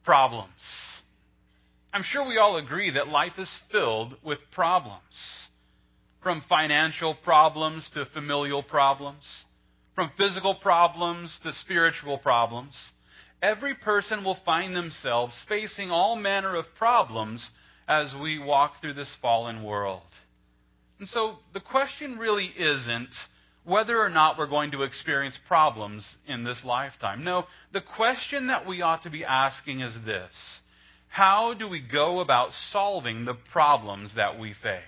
problems. I'm sure we all agree that life is filled with problems. From financial problems to familial problems, from physical problems to spiritual problems. Every person will find themselves facing all manner of problems as we walk through this fallen world. And so the question really isn't whether or not we're going to experience problems in this lifetime. No, the question that we ought to be asking is this: how do we go about solving the problems that we face?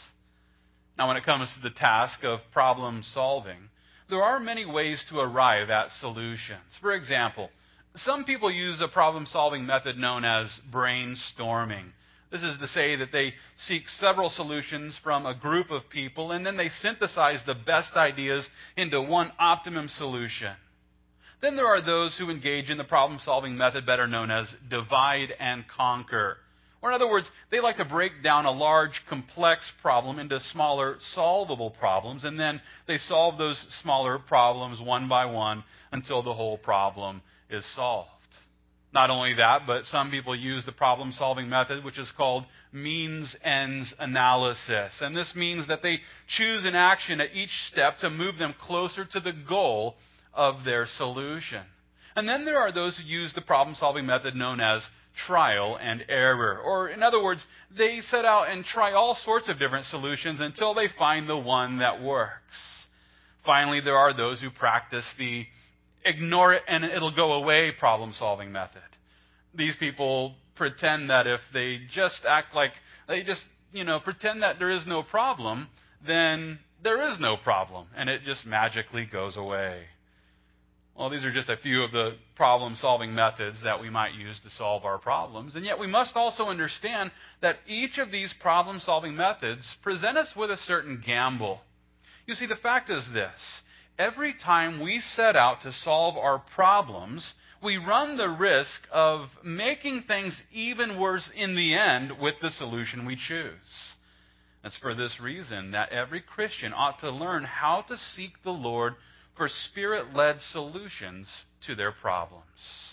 Now, when it comes to the task of problem solving, there are many ways to arrive at solutions. For example, some people use a problem-solving method known as brainstorming. This is to say that they seek several solutions from a group of people, and then they synthesize the best ideas into one optimum solution. Then there are those who engage in the problem-solving method better known as divide and conquer. Or in other words, they like to break down a large, complex problem into smaller, solvable problems, and then they solve those smaller problems one by one until the whole problem is solved. Not only that, but some people use the problem-solving method, which is called means-ends analysis. And this means that they choose an action at each step to move them closer to the goal of their solution. And then there are those who use the problem-solving method known as trial and error. Or in other words, they set out and try all sorts of different solutions until they find the one that works. Finally, there are those who practice the ignore it and it'll go away problem-solving method. These people pretend that if they just act like they just, pretend that there is no problem, then there is no problem and it just magically goes away. Well, these are just a few of the problem-solving methods that we might use to solve our problems. And yet we must also understand that each of these problem-solving methods present us with a certain gamble. You see, the fact is this: every time we set out to solve our problems, we run the risk of making things even worse in the end with the solution we choose. It's for this reason that every Christian ought to learn how to seek the Lord for Spirit-led solutions to their problems.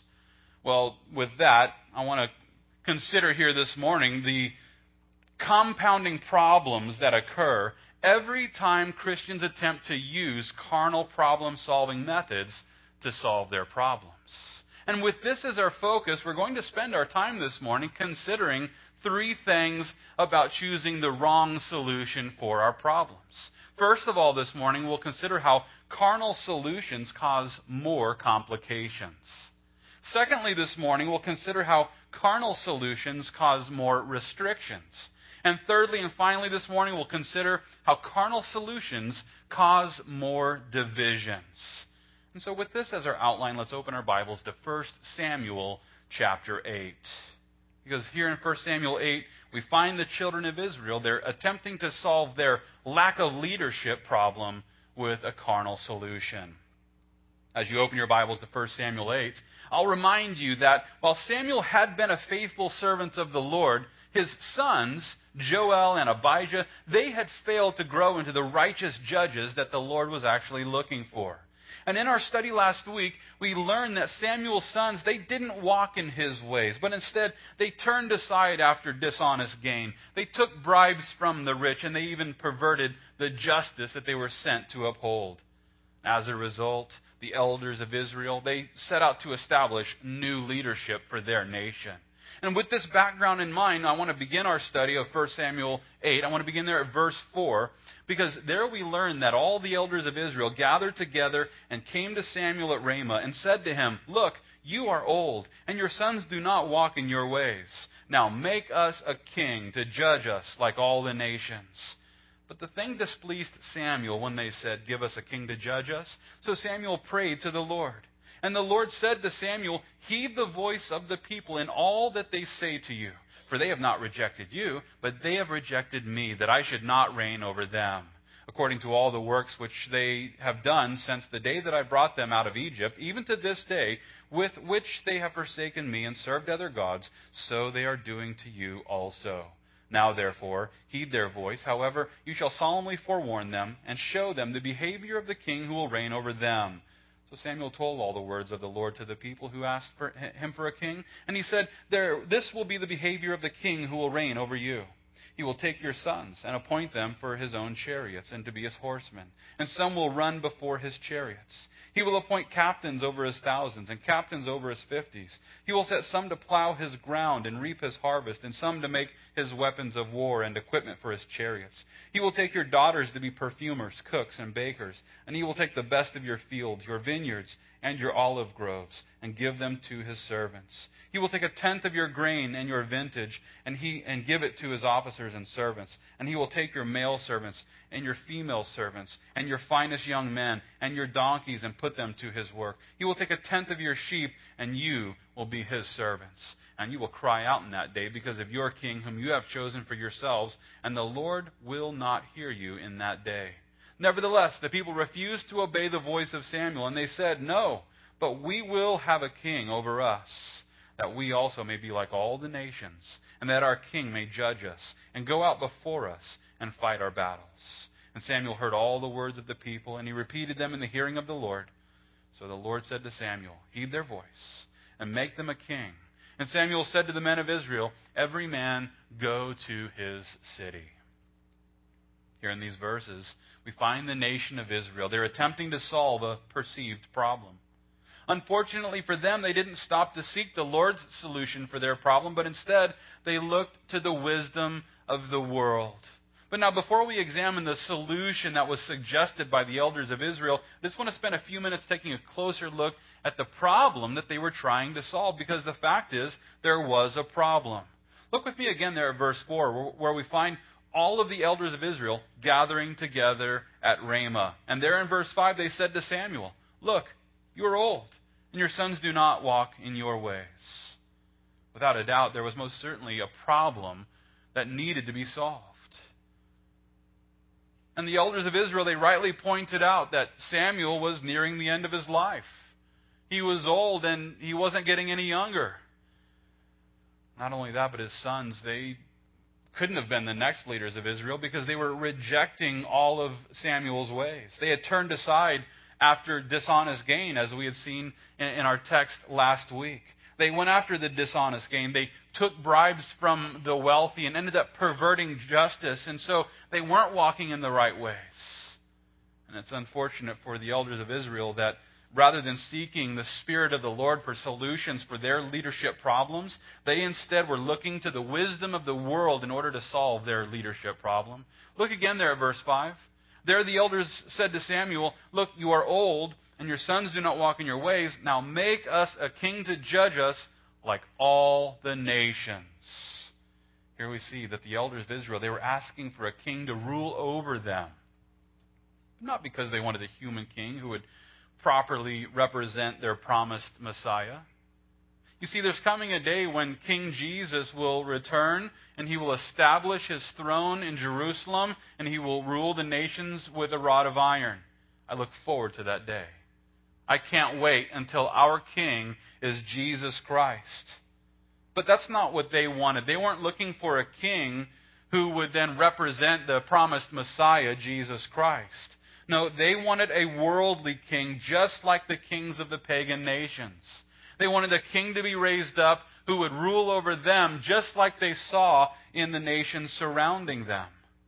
Well, with that, I want to consider here this morning the compounding problems that occur every time Christians attempt to use carnal problem-solving methods to solve their problems. And with this as our focus, we're going to spend our time this morning considering three things about choosing the wrong solution for our problems. First of all, this morning, we'll consider how carnal solutions cause more complications. Secondly, this morning, we'll consider how carnal solutions cause more restrictions. And thirdly and finally this morning, we'll consider how carnal solutions cause more divisions. And so with this as our outline, let's open our Bibles to 1 Samuel chapter 8. Because here in 1 Samuel 8, we find the children of Israel, they're attempting to solve their lack of leadership problem with a carnal solution. As you open your Bibles to 1 Samuel 8, I'll remind you that while Samuel had been a faithful servant of the Lord, his sons, Joel and Abijah, they had failed to grow into the righteous judges that the Lord was actually looking for. And in our study last week, we learned that Samuel's sons, they didn't walk in his ways, but instead they turned aside after dishonest gain. They took bribes from the rich, and they even perverted the justice that they were sent to uphold. As a result, the elders of Israel, they set out to establish new leadership for their nation. And with this background in mind, I want to begin our study of 1 Samuel 8. I want to begin there at verse 4, because there we learn that all the elders of Israel gathered together and came to Samuel at Ramah and said to him, "Look, you are old, and your sons do not walk in your ways. Now make us a king to judge us like all the nations." But the thing displeased Samuel when they said, "Give us a king to judge us." So Samuel prayed to the Lord. And the Lord said to Samuel, "Heed the voice of the people in all that they say to you. For they have not rejected you, but they have rejected me, that I should not reign over them. According to all the works which they have done since the day that I brought them out of Egypt, even to this day, with which they have forsaken me and served other gods, so they are doing to you also. Now, therefore, heed their voice. However, you shall solemnly forewarn them and show them the behavior of the king who will reign over them." So Samuel told all the words of the Lord to the people who asked him for a king. And he said, "This will be the behavior of the king who will reign over you. He will take your sons and appoint them for his own chariots and to be his horsemen, and some will run before his chariots. He will appoint captains over his thousands and captains over his 50s. He will set some to plow his ground and reap his harvest, and some to make his weapons of war and equipment for his chariots. He will take your daughters to be perfumers, cooks, and bakers, and he will take the best of your fields, your vineyards, and your olive groves, and give them to his servants. He will take a tenth of your grain and your vintage, and give it to his officers and servants. And he will take your male servants and your female servants, and your finest young men, and your donkeys, and put them to his work. He will take a tenth of your sheep, and you will be his servants. And you will cry out in that day because of your king, whom you have chosen for yourselves, and the Lord will not hear you in that day." Nevertheless, the people refused to obey the voice of Samuel, and they said, "No, but we will have a king over us, that we also may be like all the nations, and that our king may judge us, and go out before us, and fight our battles." And Samuel heard all the words of the people, and he repeated them in the hearing of the Lord. So the Lord said to Samuel, "Heed their voice, and make them a king." And Samuel said to the men of Israel, "Every man go to his city." Here in these verses, we find the nation of Israel. They're attempting to solve a perceived problem. Unfortunately for them, they didn't stop to seek the Lord's solution for their problem, but instead they looked to the wisdom of the world. But now, before we examine the solution that was suggested by the elders of Israel, I just want to spend a few minutes taking a closer look at the problem that they were trying to solve, because the fact is, there was a problem. Look with me again there at verse 4, where we find all of the elders of Israel gathering together at Ramah. And there in verse 5, they said to Samuel, "Look, you are old, and your sons do not walk in your ways." Without a doubt, there was most certainly a problem that needed to be solved. And the elders of Israel, they rightly pointed out that Samuel was nearing the end of his life. He was old, and he wasn't getting any younger. Not only that, but his sons, they couldn't have been the next leaders of Israel because they were rejecting all of Samuel's ways. They had turned aside after dishonest gain, as we had seen in our text last week. They went after the dishonest gain. They took bribes from the wealthy and ended up perverting justice. And so they weren't walking in the right ways. And it's unfortunate for the elders of Israel that rather than seeking the Spirit of the Lord for solutions for their leadership problems, they instead were looking to the wisdom of the world in order to solve their leadership problem. Look again there at verse 5. There the elders said to Samuel, "Look, you are old, and your sons do not walk in your ways. Now make us a king to judge us like all the nations." Here we see that the elders of Israel, they were asking for a king to rule over them. Not because they wanted a human king who would properly represent their promised Messiah. You see, there's coming a day when King Jesus will return, and he will establish his throne in Jerusalem, and he will rule the nations with a rod of iron. I look forward to that day. I can't wait until our King is Jesus Christ. But that's not what they wanted. They weren't looking for a king who would then represent the promised Messiah, Jesus Christ. No, they wanted a worldly king, just like the kings of the pagan nations. They wanted a king to be raised up who would rule over them, just like they saw in the nations surrounding them.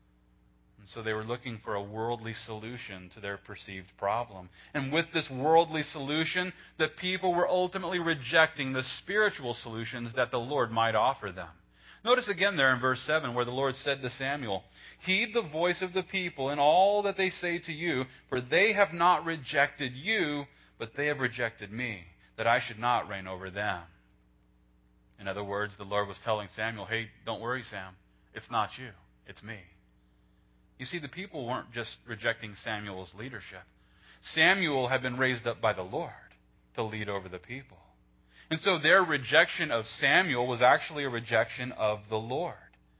And so they were looking for a worldly solution to their perceived problem. And with this worldly solution, the people were ultimately rejecting the spiritual solutions that the Lord might offer them. Notice again there in verse 7 where the Lord said to Samuel, "Heed the voice of the people in all that they say to you, for they have not rejected you, but they have rejected me, that I should not reign over them." In other words, the Lord was telling Samuel, "Hey, don't worry, Sam. It's not you. It's me." You see, the people weren't just rejecting Samuel's leadership. Samuel had been raised up by the Lord to lead over the people. And so their rejection of Samuel was actually a rejection of the Lord.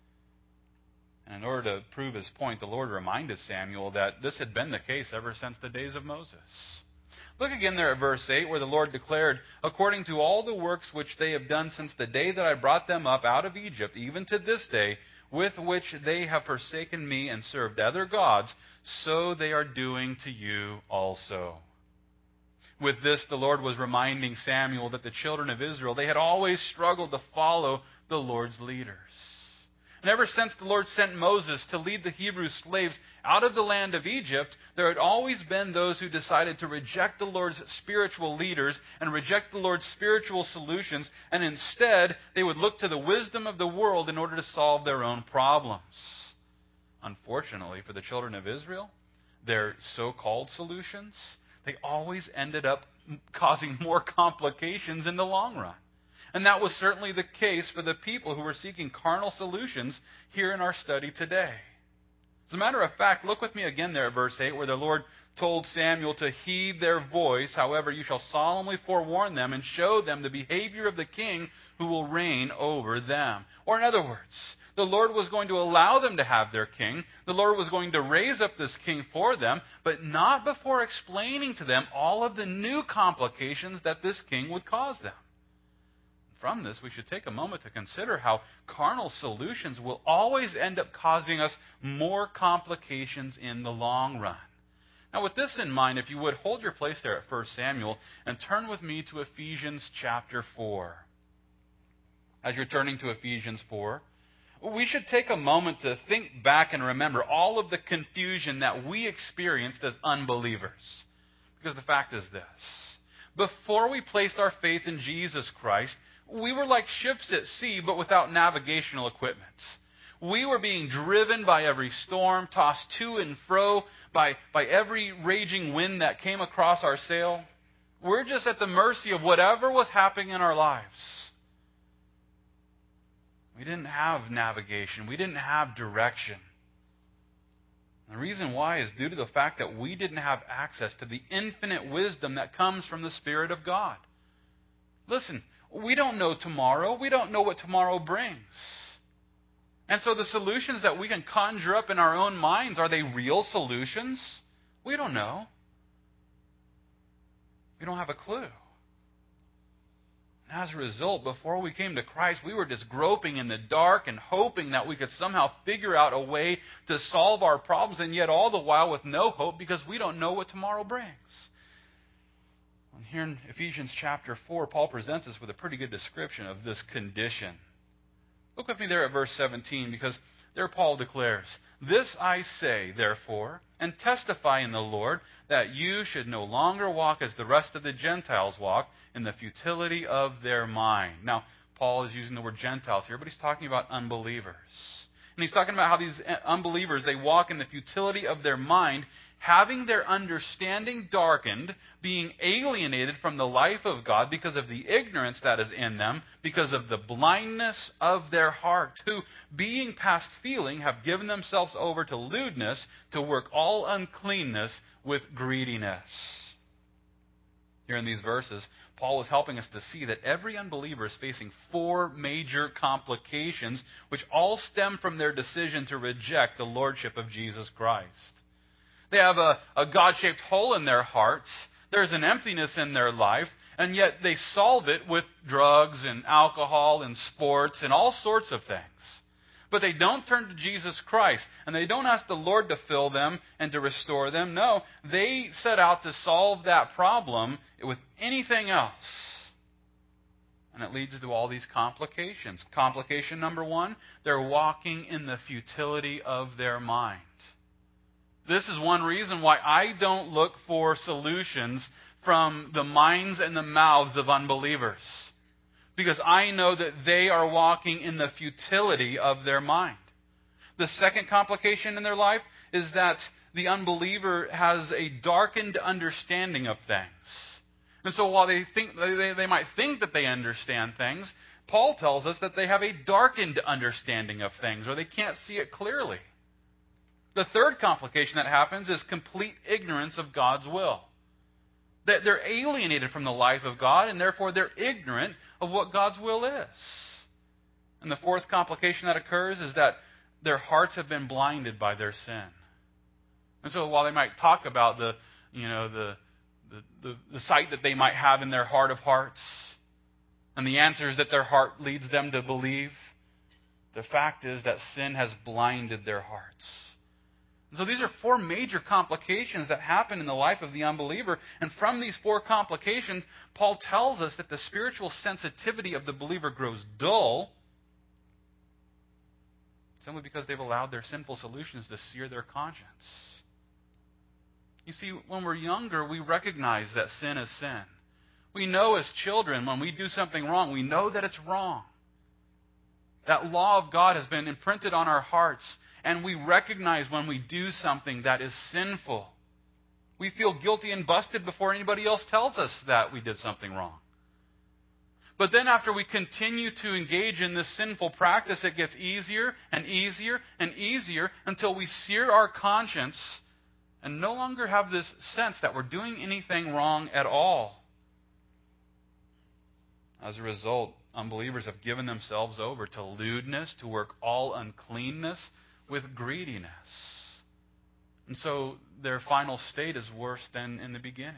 And in order to prove his point, the Lord reminded Samuel that this had been the case ever since the days of Moses. Look again there at verse 8 where the Lord declared, "According to all the works which they have done since the day that I brought them up out of Egypt, even to this day, with which they have forsaken me and served other gods, so they are doing to you also." With this, the Lord was reminding Samuel that the children of Israel, they had always struggled to follow the Lord's leaders. And ever since the Lord sent Moses to lead the Hebrew slaves out of the land of Egypt, there had always been those who decided to reject the Lord's spiritual leaders and reject the Lord's spiritual solutions, and instead they would look to the wisdom of the world in order to solve their own problems. Unfortunately for the children of Israel, their so-called solutions, they always ended up causing more complications in the long run. And that was certainly the case for the people who were seeking carnal solutions here in our study today. As a matter of fact, look with me again there at verse 8, where the Lord told Samuel to heed their voice. However, you shall solemnly forewarn them and show them the behavior of the king who will reign over them. Or in other words, the Lord was going to allow them to have their king. The Lord was going to raise up this king for them, but not before explaining to them all of the new complications that this king would cause them. From this, we should take a moment to consider how carnal solutions will always end up causing us more complications in the long run. Now, with this in mind, if you would, hold your place there at 1 Samuel and turn with me to Ephesians chapter 4. As you're turning to Ephesians 4, we should take a moment to think back and remember all of the confusion that we experienced as unbelievers. Because the fact is this: before we placed our faith in Jesus Christ, we were like ships at sea, but without navigational equipment. We were being driven by every storm, tossed to and fro by every raging wind that came across our sail. We're just at the mercy of whatever was happening in our lives. We didn't have navigation. We didn't have direction. The reason why is due to the fact that we didn't have access to the infinite wisdom that comes from the Spirit of God. Listen, we don't know tomorrow. We don't know what tomorrow brings. And so the solutions that we can conjure up in our own minds, are they real solutions? We don't know. We don't have a clue. As a result, before we came to Christ, we were just groping in the dark and hoping that we could somehow figure out a way to solve our problems, and yet all the while with no hope because we don't know what tomorrow brings. And here in Ephesians chapter 4, Paul presents us with a pretty good description of this condition. Look with me there at verse 17, because there Paul declares, "This I say, therefore, and testify in the Lord, that you should no longer walk as the rest of the Gentiles walk, in the futility of their mind." Now, Paul is using the word Gentiles here, but he's talking about unbelievers. And he's talking about how these unbelievers, they walk in the futility of their mind, having their understanding darkened, being alienated from the life of God because of the ignorance that is in them, because of the blindness of their heart, who, being past feeling, have given themselves over to lewdness, to work all uncleanness with greediness. Here in these verses, Paul is helping us to see that every unbeliever is facing four major complications, which all stem from their decision to reject the lordship of Jesus Christ. They have a God-shaped hole in their hearts. There's an emptiness in their life, and yet they solve it with drugs and alcohol and sports and all sorts of things. But they don't turn to Jesus Christ, and they don't ask the Lord to fill them and to restore them. No, they set out to solve that problem with anything else. And it leads to all these complications. Complication number one, they're walking in the futility of their mind. This is one reason why I don't look for solutions from the minds and the mouths of unbelievers. Because I know that they are walking in the futility of their mind. The second complication in their life is that the unbeliever has a darkened understanding of things. And so while they might think that they understand things, Paul tells us that they have a darkened understanding of things, or they can't see it clearly. The third complication that happens is complete ignorance of God's will. That they're alienated from the life of God, and therefore they're ignorant of what God's will is. And the fourth complication that occurs is that their hearts have been blinded by their sin. And so while they might talk about the sight that they might have in their heart of hearts and the answers that their heart leads them to believe, the fact is that sin has blinded their hearts. So these are four major complications that happen in the life of the unbeliever. And from these four complications, Paul tells us that the spiritual sensitivity of the believer grows dull simply because they've allowed their sinful solutions to sear their conscience. You see, when we're younger, we recognize that sin is sin. We know as children, when we do something wrong, we know that it's wrong. That law of God has been imprinted on our hearts, and we recognize when we do something that is sinful. We feel guilty and busted before anybody else tells us that we did something wrong. But then after we continue to engage in this sinful practice, it gets easier and easier and easier until we sear our conscience and no longer have this sense that we're doing anything wrong at all. As a result, unbelievers have given themselves over to lewdness, to work all uncleanness with greediness. And so their final state is worse than in the beginning.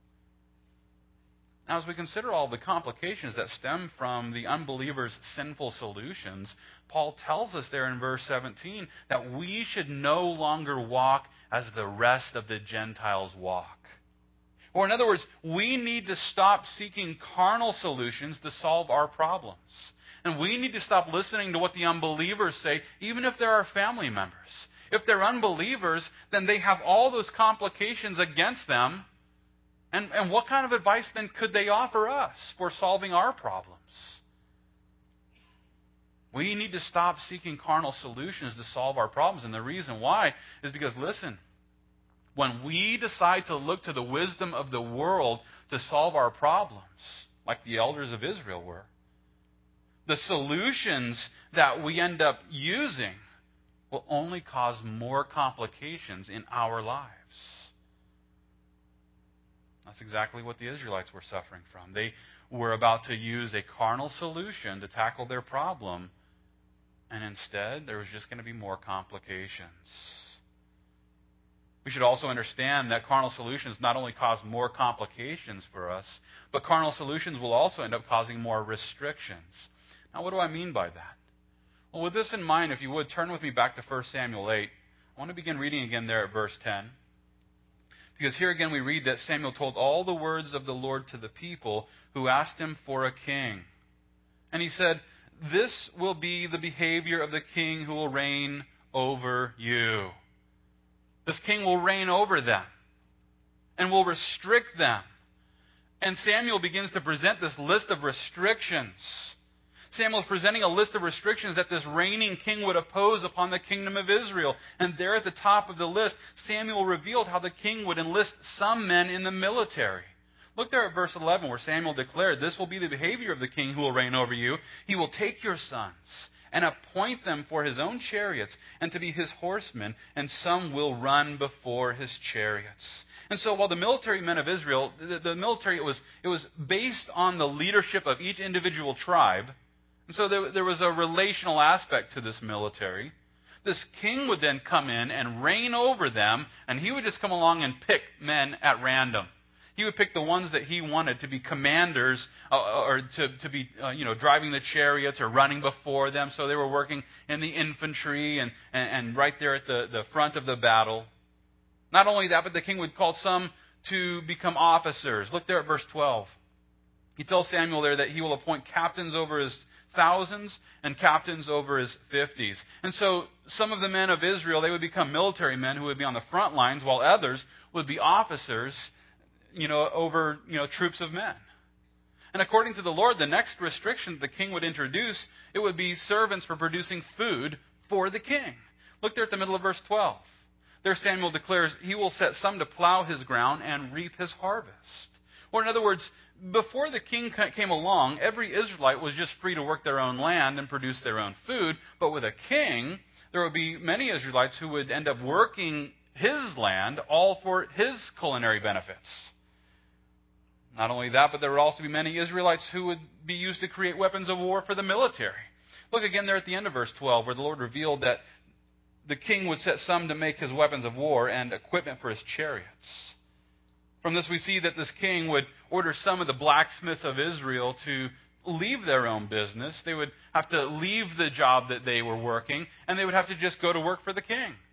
Now, as we consider all the complications that stem from the unbeliever's sinful solutions, Paul tells us there in verse 17 that we should no longer walk as the rest of the Gentiles walk. Or in other words, we need to stop seeking carnal solutions to solve our problems. And we need to stop listening to what the unbelievers say, even if they're our family members. If they're unbelievers, then they have all those complications against them. And what kind of advice then could they offer us for solving our problems? We need to stop seeking carnal solutions to solve our problems. And the reason why is because, listen, when we decide to look to the wisdom of the world to solve our problems, like the elders of Israel were, the solutions that we end up using will only cause more complications in our lives. That's exactly what the Israelites were suffering from. They were about to use a carnal solution to tackle their problem, and instead there was just going to be more complications. We should also understand that carnal solutions not only cause more complications for us, but carnal solutions will also end up causing more restrictions. Now, what do I mean by that? Well, with this in mind, if you would, turn with me back to 1 Samuel 8. I want to begin reading again there at verse 10. Because here again we read that Samuel told all the words of the Lord to the people who asked him for a king. And he said, "This will be the behavior of the king who will reign over you." This king will reign over them and will restrict them. And Samuel begins to present this list of restrictions. Samuel is presenting a list of restrictions that this reigning king would impose upon the kingdom of Israel. And there at the top of the list, Samuel revealed how the king would enlist some men in the military. Look there at verse 11 where Samuel declared, "This will be the behavior of the king who will reign over you. He will take your sons and appoint them for his own chariots and to be his horsemen, and some will run before his chariots." And so while the military men of Israel, the military, it was based on the leadership of each individual tribe. And so there was a relational aspect to this military. This king would then come in and reign over them, and he would just come along and pick men at random. He would pick the ones that he wanted to be commanders or to be driving the chariots or running before them. So they were working in the infantry and right there at the front of the battle. Not only that, but the king would call some to become officers. Look there at verse 12. He tells Samuel there that he will appoint captains over his thousands and captains over his 50s. And so some of the men of Israel, they would become military men who would be on the front lines, while others would be officers, over troops of men. And according to the Lord, the next restriction the king would introduce, it would be servants for producing food for the king. Look there at the middle of verse 12. There Samuel declares he will set some to plow his ground and reap his harvest. Or in other words, before the king came along, every Israelite was just free to work their own land and produce their own food. But with a king, there would be many Israelites who would end up working his land all for his culinary benefits. Not only that, but there would also be many Israelites who would be used to create weapons of war for the military. Look again there at the end of verse 12, where the Lord revealed that the king would set some to make his weapons of war and equipment for his chariots. From this we see that this king would order some of the blacksmiths of Israel to leave their own business. They would have to leave the job that they were working, and they would have to just go to work for the king.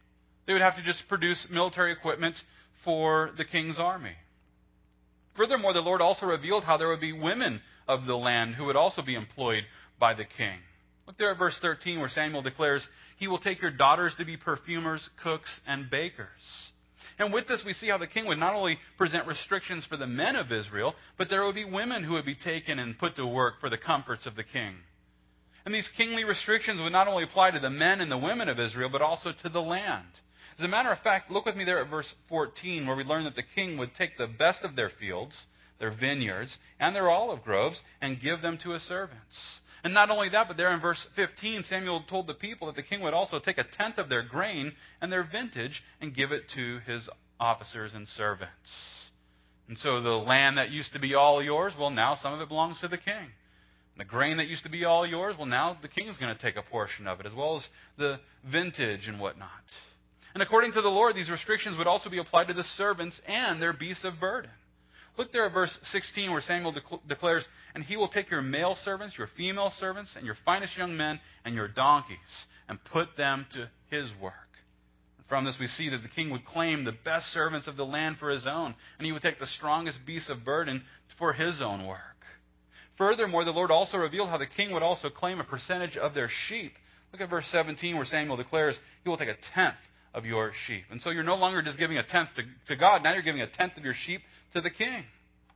They would have to just produce military equipment for the king's army. Furthermore, the Lord also revealed how there would be women of the land who would also be employed by the king. Look there at verse 13 where Samuel declares, "He will take your daughters to be perfumers, cooks, and bakers." And with this, we see how the king would not only present restrictions for the men of Israel, but there would be women who would be taken and put to work for the comforts of the king. And these kingly restrictions would not only apply to the men and the women of Israel, but also to the land. As a matter of fact, look with me there at verse 14, where we learn that the king would take the best of their fields, their vineyards, and their olive groves, and give them to his servants. And not only that, but there in verse 15, Samuel told the people that the king would also take a tenth of their grain and their vintage and give it to his officers and servants. And so the land that used to be all yours, well, now some of it belongs to the king. The grain that used to be all yours, well, now the king's going to take a portion of it, as well as the vintage and whatnot. And according to the Lord, these restrictions would also be applied to the servants and their beasts of burden. Look there at verse 16 where Samuel declares, "And he will take your male servants, your female servants, and your finest young men, and your donkeys, and put them to his work." And from this we see that the king would claim the best servants of the land for his own, and he would take the strongest beasts of burden for his own work. Furthermore, the Lord also revealed how the king would also claim a percentage of their sheep. Look at verse 17 where Samuel declares, "He will take a tenth of your sheep." And so you're no longer just giving a tenth to God. Now you're giving a tenth of your sheep to the king.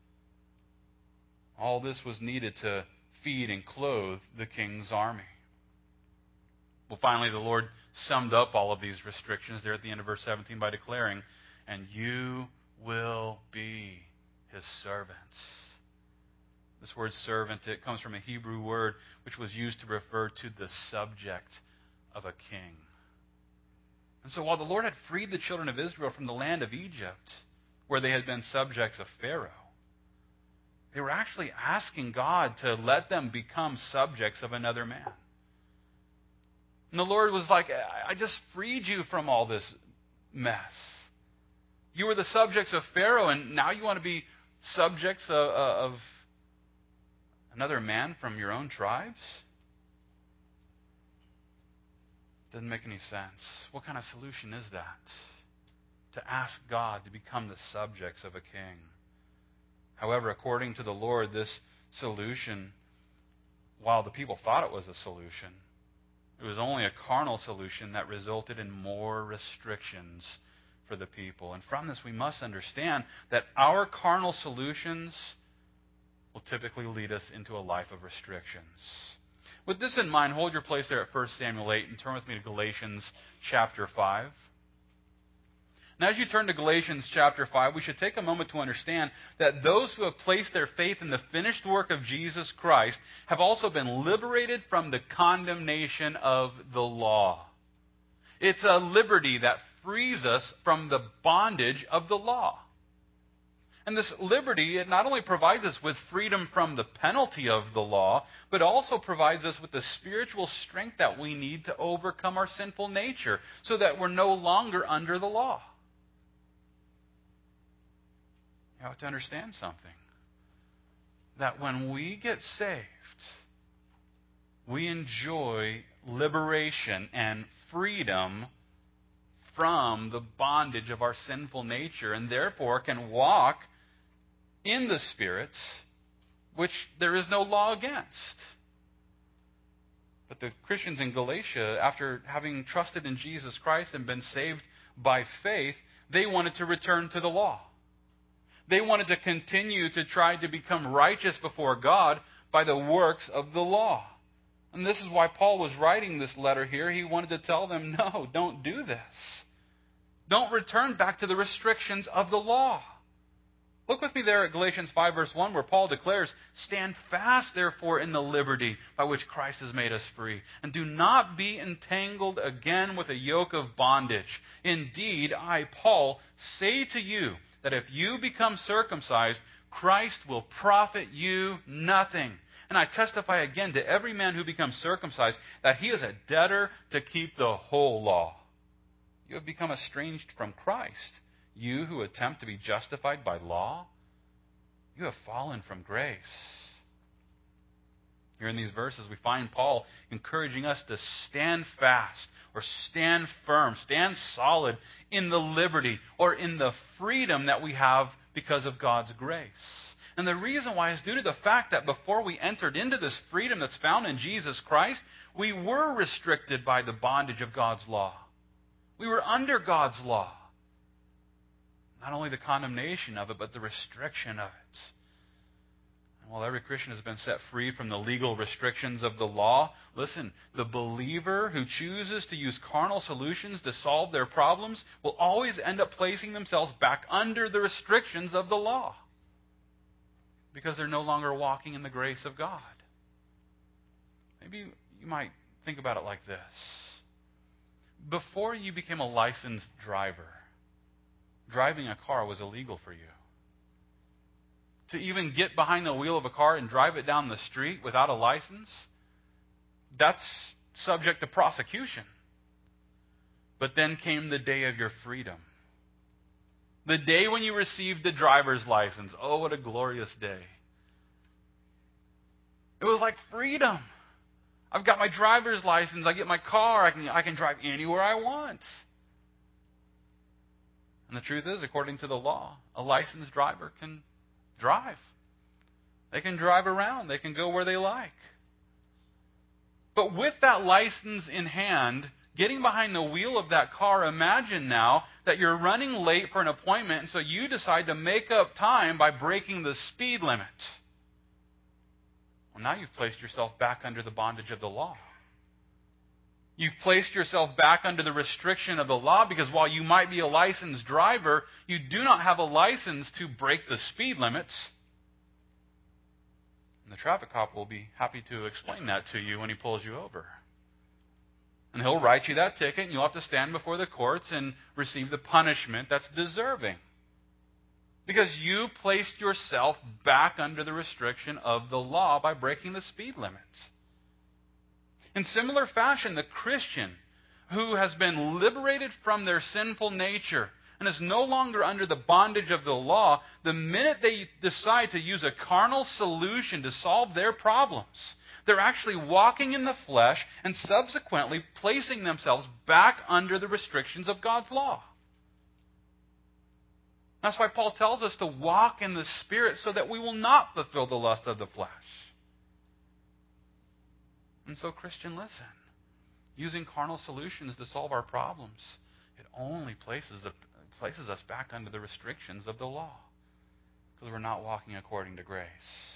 All this was needed to feed and clothe the king's army. Well, finally, the Lord summed up all of these restrictions there at the end of verse 17 by declaring, "And you will be his servants." This word servant, it comes from a Hebrew word which was used to refer to the subject of a king. And so while the Lord had freed the children of Israel from the land of Egypt, where they had been subjects of Pharaoh, they were actually asking God to let them become subjects of another man. And the Lord was like, "I just freed you from all this mess. You were the subjects of Pharaoh, and now you want to be subjects of another man from your own tribes?" Doesn't make any sense. What kind of solution is that? To ask God to become the subjects of a king. However, according to the Lord, this solution, while the people thought it was a solution, it was only a carnal solution that resulted in more restrictions for the people. And from this, we must understand that our carnal solutions will typically lead us into a life of restrictions. With this in mind, hold your place there at 1 Samuel 8 and turn with me to Galatians chapter 5. Now, as you turn to Galatians chapter 5, we should take a moment to understand that those who have placed their faith in the finished work of Jesus Christ have also been liberated from the condemnation of the law. It's a liberty that frees us from the bondage of the law. And this liberty, it not only provides us with freedom from the penalty of the law, but also provides us with the spiritual strength that we need to overcome our sinful nature so that we're no longer under the law. You have to understand something. That when we get saved, we enjoy liberation and freedom from the bondage of our sinful nature, and therefore can walk in the Spirit, which there is no law against. But the Christians in Galatia, after having trusted in Jesus Christ and been saved by faith, they wanted to return to the law. They wanted to continue to try to become righteous before God by the works of the law. And this is why Paul was writing this letter here. He wanted to tell them, no, don't do this. Don't return back to the restrictions of the law. Look with me there at Galatians 5 verse 1 where Paul declares, "Stand fast therefore in the liberty by which Christ has made us free, and do not be entangled again with a yoke of bondage. Indeed, I, Paul, say to you that if you become circumcised, Christ will profit you nothing. And I testify again to every man who becomes circumcised that he is a debtor to keep the whole law. You have become estranged from Christ. You who attempt to be justified by law, you have fallen from grace." Here in these verses, we find Paul encouraging us to stand fast or stand firm, stand solid in the liberty or in the freedom that we have because of God's grace. And the reason why is due to the fact that before we entered into this freedom that's found in Jesus Christ, we were restricted by the bondage of God's law. We were under God's law. Not only the condemnation of it, but the restriction of it. While every Christian has been set free from the legal restrictions of the law, listen, the believer who chooses to use carnal solutions to solve their problems will always end up placing themselves back under the restrictions of the law because they're no longer walking in the grace of God. Maybe you might think about it like this. Before you became a licensed driver, driving a car was illegal for you. To even get behind the wheel of a car and drive it down the street without a license, that's subject to prosecution. But then came the day of your freedom. The day when you received the driver's license. Oh, what a glorious day. It was like freedom. I've got my driver's license. I get my car. I can drive anywhere I want. And the truth is, according to the law, a licensed driver can drive. They can drive around. They can go where they like. But with that license in hand, getting behind the wheel of that car, imagine now that you're running late for an appointment, and so you decide to make up time by breaking the speed limit. Well, now you've placed yourself back under the bondage of the law. You've placed yourself back under the restriction of the law because while you might be a licensed driver, you do not have a license to break the speed limit. And the traffic cop will be happy to explain that to you when he pulls you over. And he'll write you that ticket, and you'll have to stand before the courts and receive the punishment that's deserving. Because you placed yourself back under the restriction of the law by breaking the speed limit. In similar fashion, the Christian who has been liberated from their sinful nature and is no longer under the bondage of the law, the minute they decide to use a carnal solution to solve their problems, they're actually walking in the flesh and subsequently placing themselves back under the restrictions of God's law. That's why Paul tells us to walk in the Spirit so that we will not fulfill the lust of the flesh. And so, Christian, listen. Using carnal solutions to solve our problems, it only places us back under the restrictions of the law because we're not walking according to grace.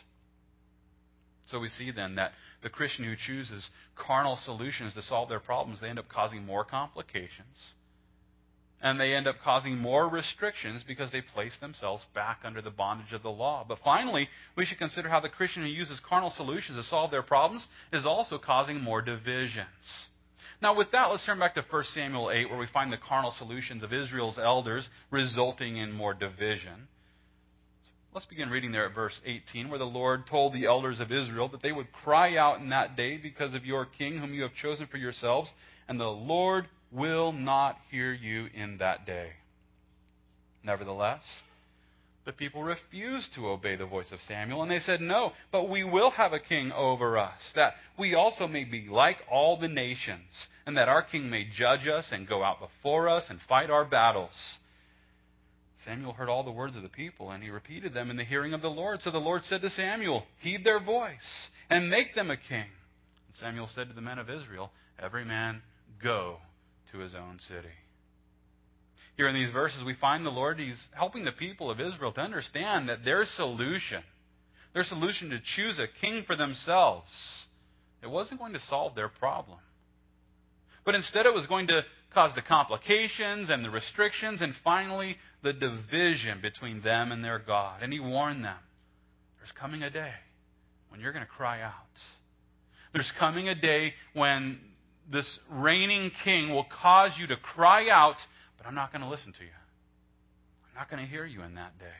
So we see then that the Christian who chooses carnal solutions to solve their problems, they end up causing more complications. And they end up causing more restrictions because they place themselves back under the bondage of the law. But finally, we should consider how the Christian who uses carnal solutions to solve their problems is also causing more divisions. Now, with that, let's turn back to 1 Samuel 8, where we find the carnal solutions of Israel's elders resulting in more division. Let's begin reading there at verse 18, where the Lord told the elders of Israel that they would cry out in that day because of your king, whom you have chosen for yourselves, and the Lord will not hear you in that day. Nevertheless, the people refused to obey the voice of Samuel, and they said, no, but we will have a king over us, that we also may be like all the nations, and that our king may judge us and go out before us and fight our battles. Samuel heard all the words of the people, and he repeated them in the hearing of the Lord. So the Lord said to Samuel, heed their voice, and make them a king. And Samuel said to the men of Israel, every man go to his own city. Here in these verses, we find the Lord, He's helping the people of Israel to understand that their solution to choose a king for themselves, it wasn't going to solve their problem. But instead it was going to cause the complications and the restrictions and finally the division between them and their God. And He warned them, there's coming a day when you're going to cry out. There's coming a day when this reigning king will cause you to cry out, but I'm not going to listen to you. I'm not going to hear you in that day.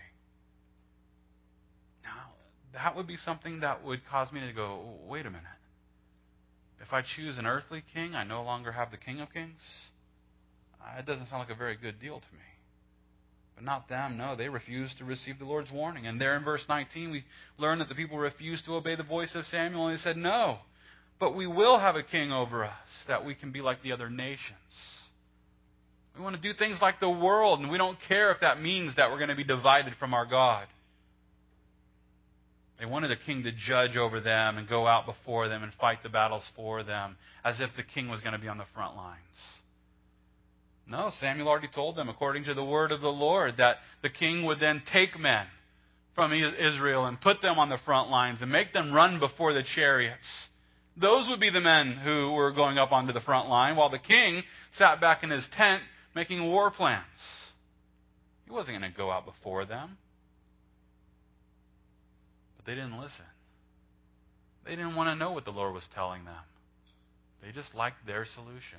Now, that would be something that would cause me to go, wait a minute. If I choose an earthly king, I no longer have the King of Kings? It doesn't sound like a very good deal to me. But not them. No, they refused to receive the Lord's warning. And there in verse 19, we learn that the people refused to obey the voice of Samuel. And they said, no, but we will have a king over us, that we can be like the other nations. We want to do things like the world, and we don't care if that means that we're going to be divided from our God. They wanted a king to judge over them and go out before them and fight the battles for them, as if the king was going to be on the front lines. No, Samuel already told them, according to the word of the Lord, that the king would then take men from Israel and put them on the front lines and make them run before the chariots. Those would be the men who were going up onto the front line, while the king sat back in his tent making war plans. He wasn't going to go out before them. But they didn't listen. They didn't want to know what the Lord was telling them. They just liked their solution.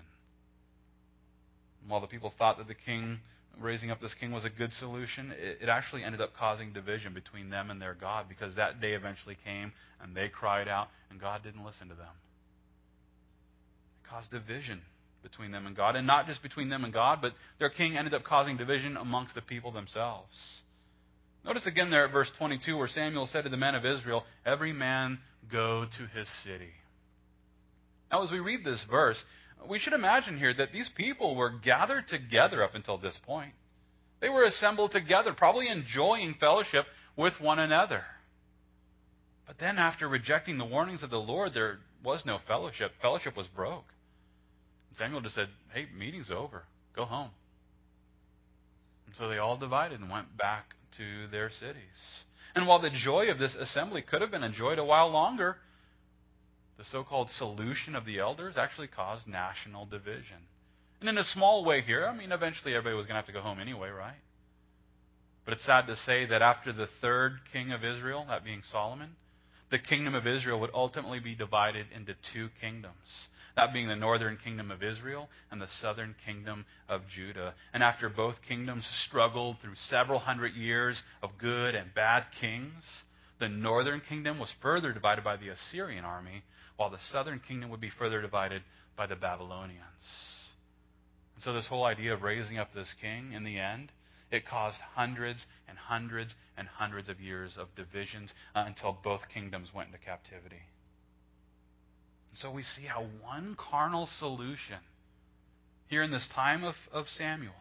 And while the people thought that the king, raising up this king, was a good solution, it actually ended up causing division between them and their God, because that day eventually came and they cried out and God didn't listen to them. It caused division between them and God, and not just between them and God, but their king ended up causing division amongst the people themselves. Notice again there at verse 22 where Samuel said to the men of Israel, every man go to his city. Now as we read this verse, we should imagine here that these people were gathered together up until this point. They were assembled together, probably enjoying fellowship with one another. But then after rejecting the warnings of the Lord, there was no fellowship. Fellowship was broke. Samuel just said, hey, meeting's over. Go home. And so they all divided and went back to their cities. And while the joy of this assembly could have been enjoyed a while longer, the so-called solution of the elders actually caused national division. And in a small way here, eventually everybody was going to have to go home anyway, right? But it's sad to say that after the third king of Israel, that being Solomon, the kingdom of Israel would ultimately be divided into two kingdoms. That being the northern kingdom of Israel and the southern kingdom of Judah. And after both kingdoms struggled through several hundred years of good and bad kings, the northern kingdom was further divided by the Assyrian army, while the southern kingdom would be further divided by the Babylonians. And so this whole idea of raising up this king, in the end, it caused hundreds and hundreds and hundreds of years of divisions until both kingdoms went into captivity. So we see how one carnal solution here in this time of Samuel,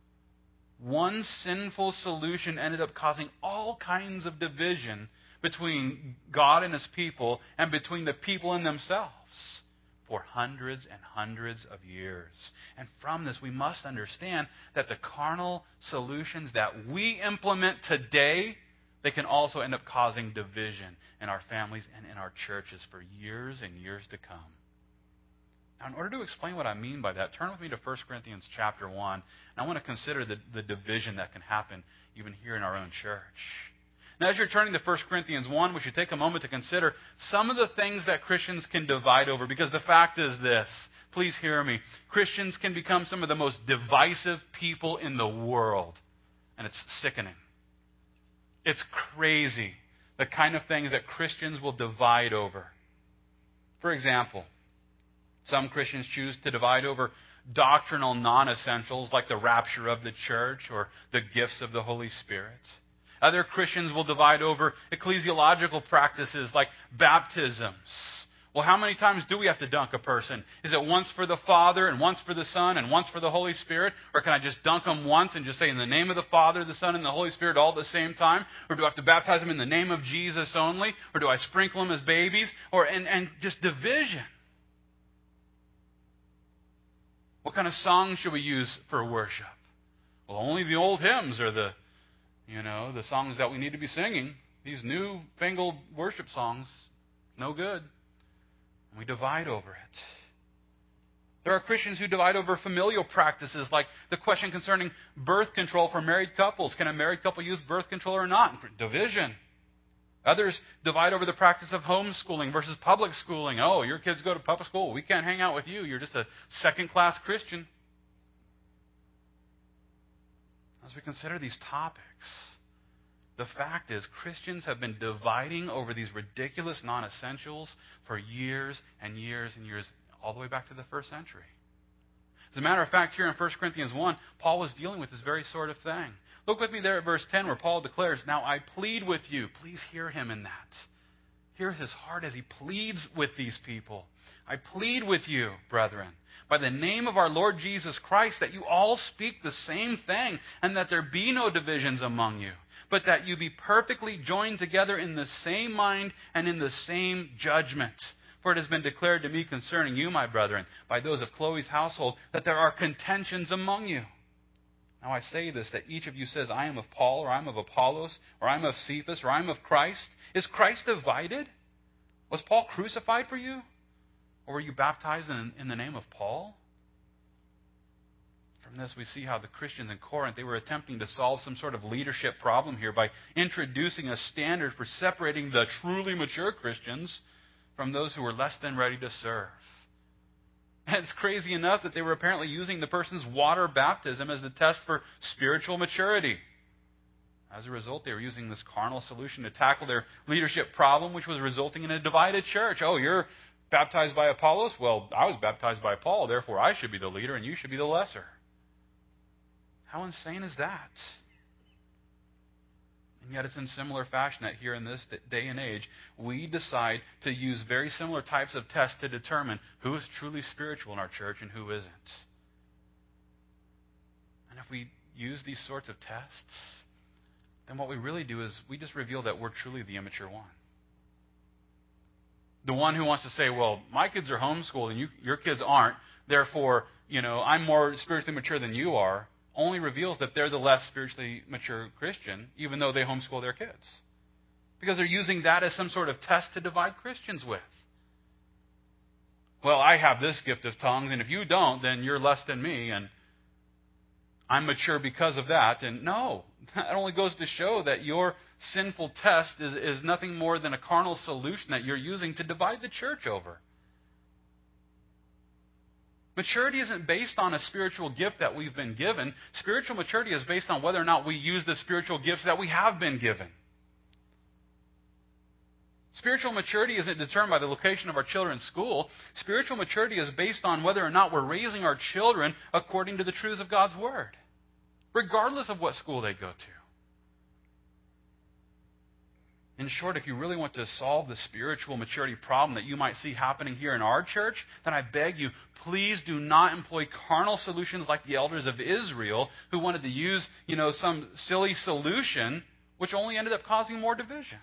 one sinful solution ended up causing all kinds of division between God and his people and between the people and themselves for hundreds and hundreds of years. And from this, we must understand that the carnal solutions that we implement today, they can also end up causing division in our families and in our churches for years and years to come. Now, in order to explain what I mean by that, turn with me to 1 Corinthians chapter 1. And I want to consider the division that can happen even here in our own church. Now, as you're turning to 1 Corinthians 1, we should take a moment to consider some of the things that Christians can divide over. Because the fact is this, please hear me, Christians can become some of the most divisive people in the world. And it's sickening. It's crazy, the kind of things that Christians will divide over. For example, some Christians choose to divide over doctrinal non-essentials like the rapture of the church or the gifts of the Holy Spirit. Other Christians will divide over ecclesiological practices like baptisms. Well, how many times do we have to dunk a person? Is it once for the Father and once for the Son and once for the Holy Spirit? Or can I just dunk them once and just say in the name of the Father, the Son, and the Holy Spirit all at the same time? Or do I have to baptize them in the name of Jesus only? Or do I sprinkle them as babies? And just division. What kind of songs should we use for worship? Well, only the old hymns are the songs that we need to be singing. These newfangled worship songs, no good. We divide over it. There are Christians who divide over familial practices like the question concerning birth control for married couples. Can a married couple use birth control or not? Division. Others divide over the practice of homeschooling versus public schooling. Oh, your kids go to public school. We can't hang out with you. You're just a second-class Christian. As we consider these topics, the fact is, Christians have been dividing over these ridiculous non-essentials for years and years and years, all the way back to the first century. As a matter of fact, here in 1 Corinthians 1, Paul was dealing with this very sort of thing. Look with me there at verse 10 where Paul declares, "Now I plead with you." Please hear him in that. Hear his heart as he pleads with these people. "I plead with you, brethren, by the name of our Lord Jesus Christ, that you all speak the same thing, and that there be no divisions among you, but that you be perfectly joined together in the same mind and in the same judgment. For it has been declared to me concerning you, my brethren, by those of Chloe's household, that there are contentions among you. Now I say this, that each of you says, I am of Paul, or I am of Apollos, or I am of Cephas, or I am of Christ. Is Christ divided? Was Paul crucified for you? Or were you baptized in the name of Paul?" From this, we see how the Christians in Corinth, they were attempting to solve some sort of leadership problem here by introducing a standard for separating the truly mature Christians from those who were less than ready to serve. And it's crazy enough that they were apparently using the person's water baptism as the test for spiritual maturity. As a result, they were using this carnal solution to tackle their leadership problem, which was resulting in a divided church. "Oh, you're baptized by Apollos? Well, I was baptized by Paul, therefore I should be the leader and you should be the lesser." How insane is that? And yet it's in similar fashion that here in this day and age, we decide to use very similar types of tests to determine who is truly spiritual in our church and who isn't. And if we use these sorts of tests, then what we really do is we just reveal that we're truly the immature one. The one who wants to say, "Well, my kids are homeschooled and your kids aren't, therefore, I'm more spiritually mature than you are," only reveals that they're the less spiritually mature Christian, even though they homeschool their kids. Because they're using that as some sort of test to divide Christians with. "Well, I have this gift of tongues, and if you don't, then you're less than me, and I'm mature because of that." And no, that only goes to show that your sinful test is nothing more than a carnal solution that you're using to divide the church over. Maturity isn't based on a spiritual gift that we've been given. Spiritual maturity is based on whether or not we use the spiritual gifts that we have been given. Spiritual maturity isn't determined by the location of our children's school. Spiritual maturity is based on whether or not we're raising our children according to the truths of God's Word, regardless of what school they go to. In short, if you really want to solve the spiritual maturity problem that you might see happening here in our church, then I beg you, please do not employ carnal solutions like the elders of Israel who wanted to use, some silly solution which only ended up causing more division.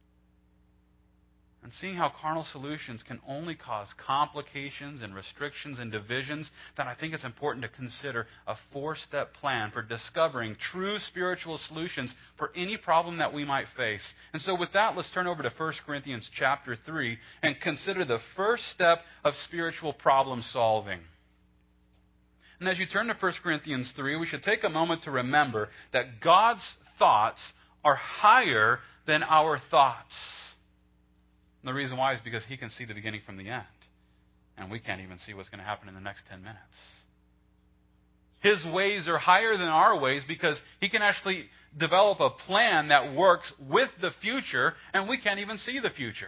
And seeing how carnal solutions can only cause complications and restrictions and divisions, then I think it's important to consider a 4-step plan for discovering true spiritual solutions for any problem that we might face. And so with that, let's turn over to 1 Corinthians chapter 3 and consider the first step of spiritual problem solving. And as you turn to 1 Corinthians 3, we should take a moment to remember that God's thoughts are higher than our thoughts. And the reason why is because He can see the beginning from the end. And we can't even see what's going to happen in the next 10 minutes. His ways are higher than our ways because He can actually develop a plan that works with the future, and we can't even see the future.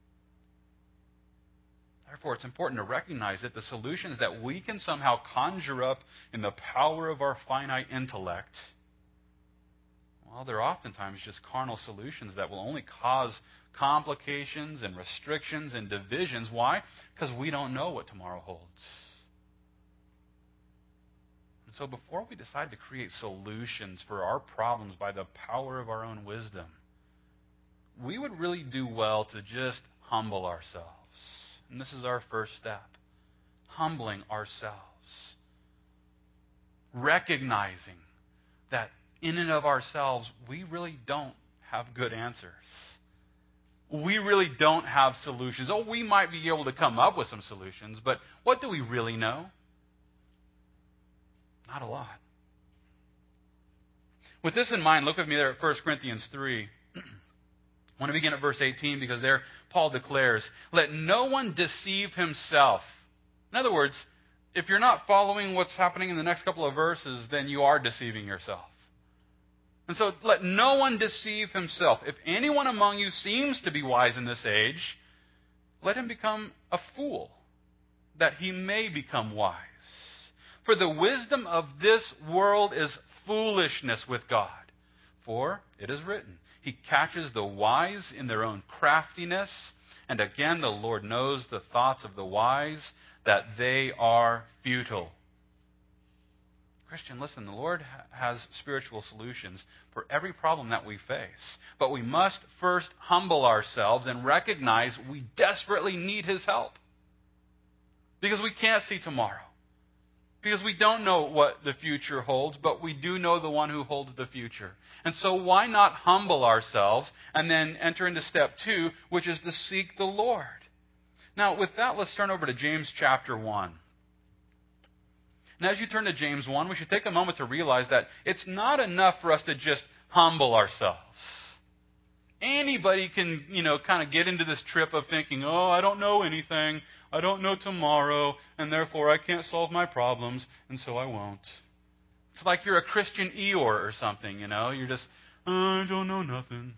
Therefore, it's important to recognize that the solutions that we can somehow conjure up in the power of our finite intellect, well, they're oftentimes just carnal solutions that will only cause complications and restrictions and divisions. Why? Because we don't know what tomorrow holds. And so before we decide to create solutions for our problems by the power of our own wisdom, we would really do well to just humble ourselves. And this is our first step. Humbling ourselves. Recognizing that in and of ourselves, we really don't have good answers. We really don't have solutions. Oh, we might be able to come up with some solutions, but what do we really know? Not a lot. With this in mind, look with me there at 1 Corinthians 3. I want to begin at verse 18 because there Paul declares, "Let no one deceive himself." In other words, if you're not following what's happening in the next couple of verses, then you are deceiving yourself. And so, let no one deceive himself. If anyone among you seems to be wise in this age, let him become a fool, that he may become wise. For the wisdom of this world is foolishness with God. For it is written, He catches the wise in their own craftiness. And again, the Lord knows the thoughts of the wise, that they are futile. Christian, listen, the Lord has spiritual solutions for every problem that we face. But we must first humble ourselves and recognize we desperately need His help. Because we can't see tomorrow. Because we don't know what the future holds, but we do know the one who holds the future. And so why not humble ourselves and then enter into step 2, which is to seek the Lord. Now, with that, let's turn over to James chapter 1. And as you turn to James 1, we should take a moment to realize that it's not enough for us to just humble ourselves. Anybody can, kind of get into this trip of thinking, I don't know anything, I don't know tomorrow, and therefore I can't solve my problems, and so I won't. It's like you're a Christian Eeyore or something, You're just, I don't know nothing.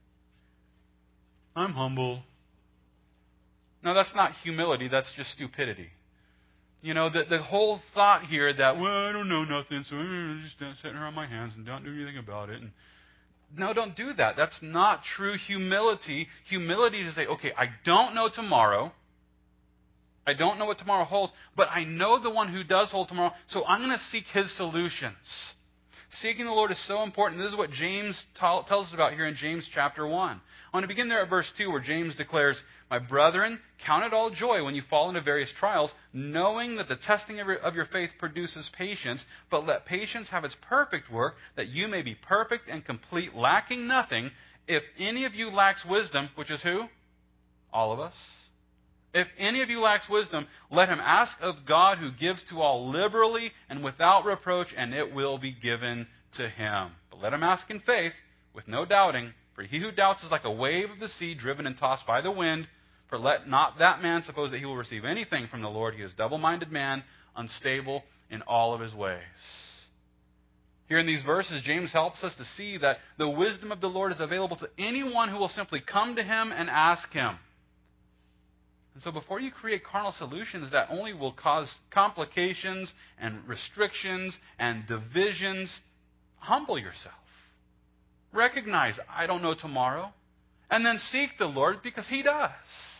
I'm humble. No, that's not humility, that's just stupidity. The whole thought here that, I don't know nothing, so I'm just sitting here on my hands and don't do anything about it. No, don't do that. That's not true humility. Humility is to say, okay, I don't know tomorrow. I don't know what tomorrow holds, but I know the one who does hold tomorrow, so I'm going to seek His solutions. Seeking the Lord is so important. This is what James tells us about here in James chapter 1. I want to begin there at verse 2 where James declares, My brethren, count it all joy when you fall into various trials, knowing that the testing of your faith produces patience, but let patience have its perfect work, that you may be perfect and complete, lacking nothing. If any of you lacks wisdom, which is who? All of us. If any of you lacks wisdom, let him ask of God, who gives to all liberally and without reproach, and it will be given to him. But let him ask in faith, with no doubting. For he who doubts is like a wave of the sea, driven and tossed by the wind. For let not that man suppose that he will receive anything from the Lord. He is a double-minded man, unstable in all of his ways. Here in these verses, James helps us to see that the wisdom of the Lord is available to anyone who will simply come to him and ask him. And so before you create carnal solutions that only will cause complications and restrictions and divisions, humble yourself. Recognize, I don't know tomorrow. And then seek the Lord because He does.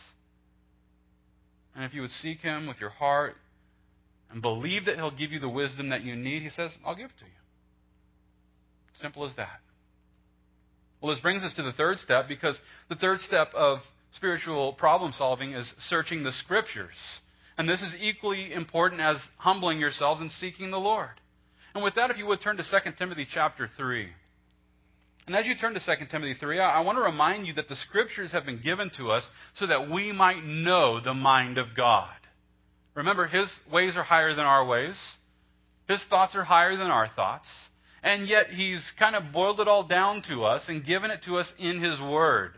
And if you would seek Him with your heart and believe that He'll give you the wisdom that you need, He says, I'll give it to you. Simple as that. Well, this brings us to the third step, because the third step of spiritual problem solving is searching the Scriptures. And this is equally important as humbling yourselves and seeking the Lord. And with that, if you would turn to 2 Timothy chapter 3. And as you turn to 2 Timothy 3, I want to remind you that the Scriptures have been given to us so that we might know the mind of God. Remember, His ways are higher than our ways. His thoughts are higher than our thoughts. And yet He's kind of boiled it all down to us and given it to us in His Word.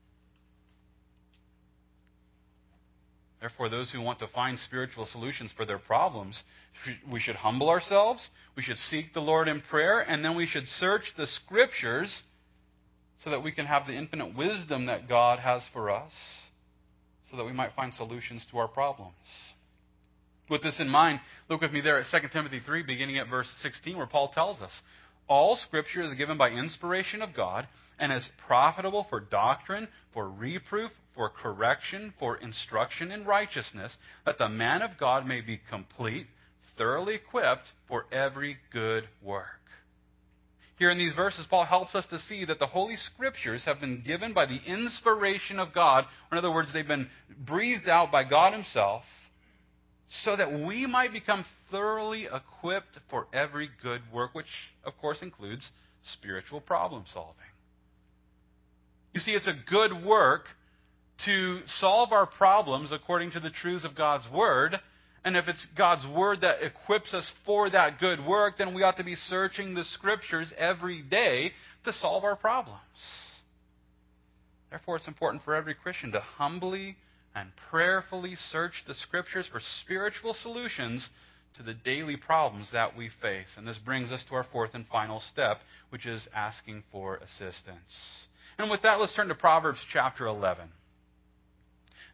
Therefore, those who want to find spiritual solutions for their problems, we should humble ourselves, we should seek the Lord in prayer, and then we should search the Scriptures so that we can have the infinite wisdom that God has for us, so that we might find solutions to our problems. With this in mind, look with me there at 2 Timothy 3, beginning at verse 16, where Paul tells us, All Scripture is given by inspiration of God and is profitable for doctrine, for reproof, for correction, for instruction in righteousness, that the man of God may be complete, thoroughly equipped for every good work. Here in these verses, Paul helps us to see that the Holy Scriptures have been given by the inspiration of God. Or in other words, they've been breathed out by God Himself, so that we might become thoroughly equipped for every good work, which, of course, includes spiritual problem solving. You see, it's a good work to solve our problems according to the truths of God's Word. And if it's God's Word that equips us for that good work, then we ought to be searching the Scriptures every day to solve our problems. Therefore, it's important for every Christian to humbly and prayerfully search the Scriptures for spiritual solutions to the daily problems that we face. And this brings us to our fourth and final step, which is asking for assistance. And with that, let's turn to Proverbs chapter 11.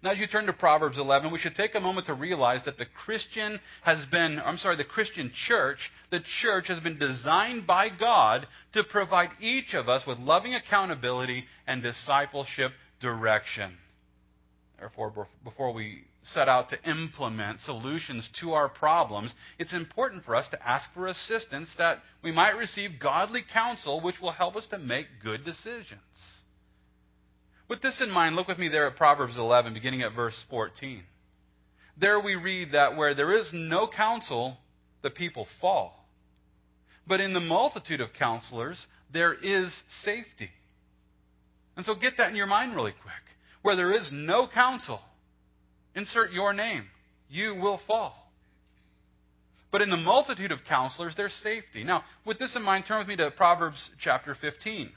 Now, as you turn to Proverbs 11, we should take a moment to realize that the Christian church, the church has been designed by God to provide each of us with loving accountability and discipleship direction. Therefore, before we set out to implement solutions to our problems, it's important for us to ask for assistance that we might receive godly counsel which will help us to make good decisions. With this in mind, look with me there at Proverbs 11, beginning at verse 14. There we read that where there is no counsel, the people fall. But in the multitude of counselors, there is safety. And so get that in your mind really quick. Where there is no counsel, insert your name, you will fall. But in the multitude of counselors, there's safety. Now, with this in mind, turn with me to Proverbs chapter 15.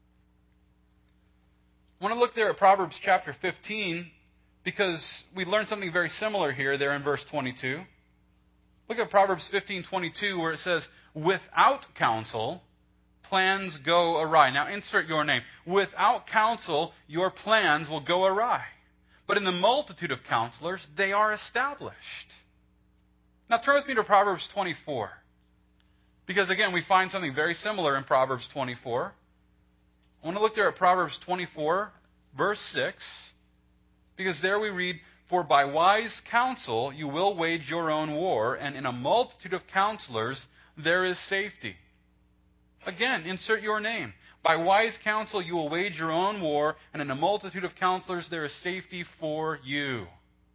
I want to look there at Proverbs chapter 15 because we learned something very similar here there in verse 22. Look at Proverbs 15:22 where it says, without counsel, plans go awry. Now insert your name. Without counsel, your plans will go awry. But in the multitude of counselors, they are established. Now turn with me to Proverbs 24. Because again, we find something very similar in Proverbs 24. I want to look there at Proverbs 24, verse 6, because there we read, for by wise counsel you will wage your own war, and in a multitude of counselors there is safety. Again, insert your name. By wise counsel you will wage your own war, and in a multitude of counselors there is safety for you.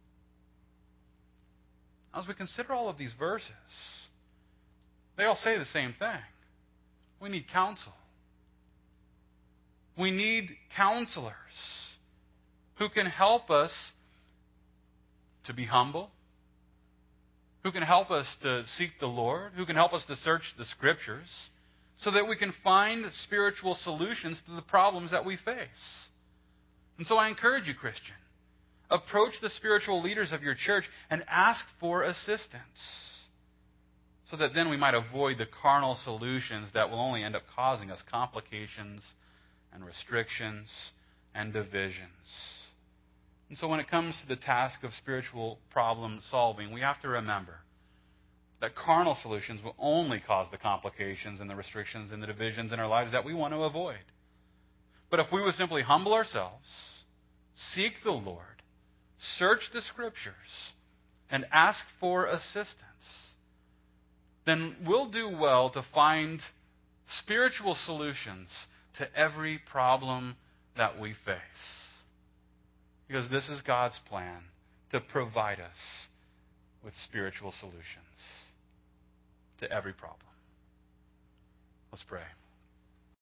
As we consider all of these verses, they all say the same thing. We need counsel. We need counselors who can help us to be humble, who can help us to seek the Lord, who can help us to search the Scriptures, so that we can find spiritual solutions to the problems that we face. And so I encourage you, Christian, approach the spiritual leaders of your church and ask for assistance, so that then we might avoid the carnal solutions that will only end up causing us complications and restrictions and divisions. And so when it comes to the task of spiritual problem solving, we have to remember that carnal solutions will only cause the complications and the restrictions and the divisions in our lives that we want to avoid. But if we would simply humble ourselves, seek the Lord, search the Scriptures, and ask for assistance, then we'll do well to find spiritual solutions to every problem that we face. Because this is God's plan to provide us with spiritual solutions to every problem. Let's pray.